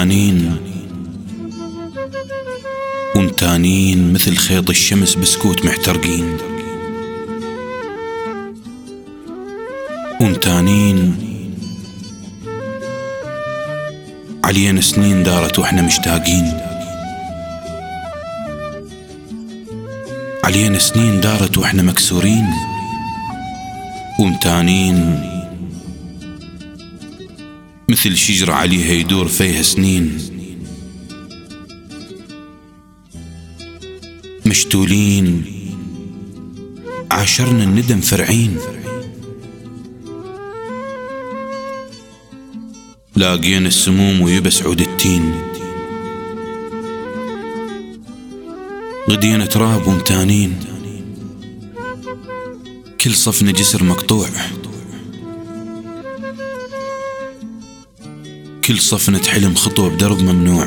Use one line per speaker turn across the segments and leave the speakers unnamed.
ومتانين مثل خيط الشمس بسكوت محترقين، ومتانين علينا سنين دارت واحنا مشتاقين، علينا سنين دارت واحنا مكسورين، ومتانين مثل شجرة عليها يدور فيها سنين، مشتولين عاشرنا الندم فرعين، لاقينا السموم ويبس عود التين، غدينا تراب ومتانين، كل صفنا جسر مقطوع، كل صفنا حلم خطوة بدرب ممنوع،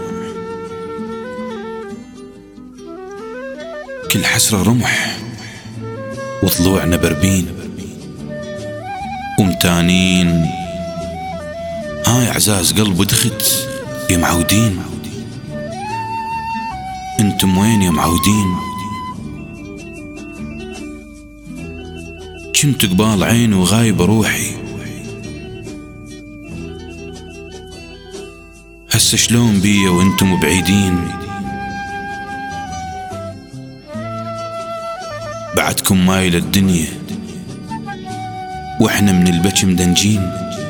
كل حسرة رمح وضلوعنا بربين، ومتانين هاي اعزاز قلب ودخت يا معودين، انتم وين يا معودين؟ كنت قبال عين وغايب روحي، هسه شلون بيا وانتم بعيدين؟ بعدكم مايل الدنيا واحنا من البكي مدنجين،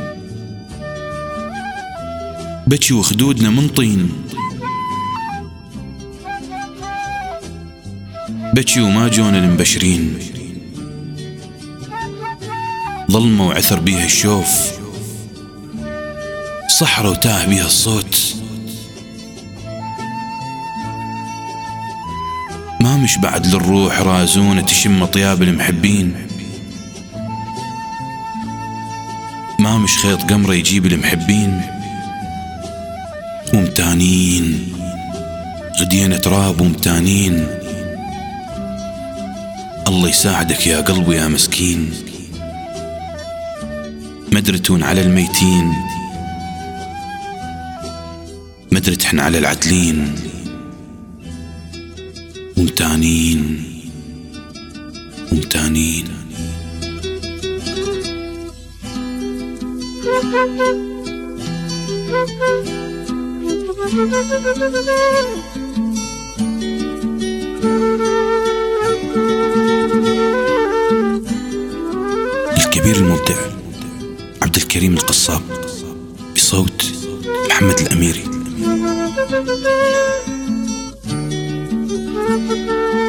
بكي وخدودنا من طين، بكي وما جونا المبشرين، ظلمة وعثر بيها الشوف، صحرا وتاه بيها الصوت، ما مش بعد للروح رازونة تشم طياب المحبين، ما مش خيط قمرة يجيب المحبين، ومتانين غدينا تراب ومتانين، الله يساعدك يا قلبي يا مسكين، مدرتون على الميتين، مدرتحن على العدلين، ومتانين ومتانين. الكبير المبدع عبد الكريم القصاب، بصوت محمد الأميري.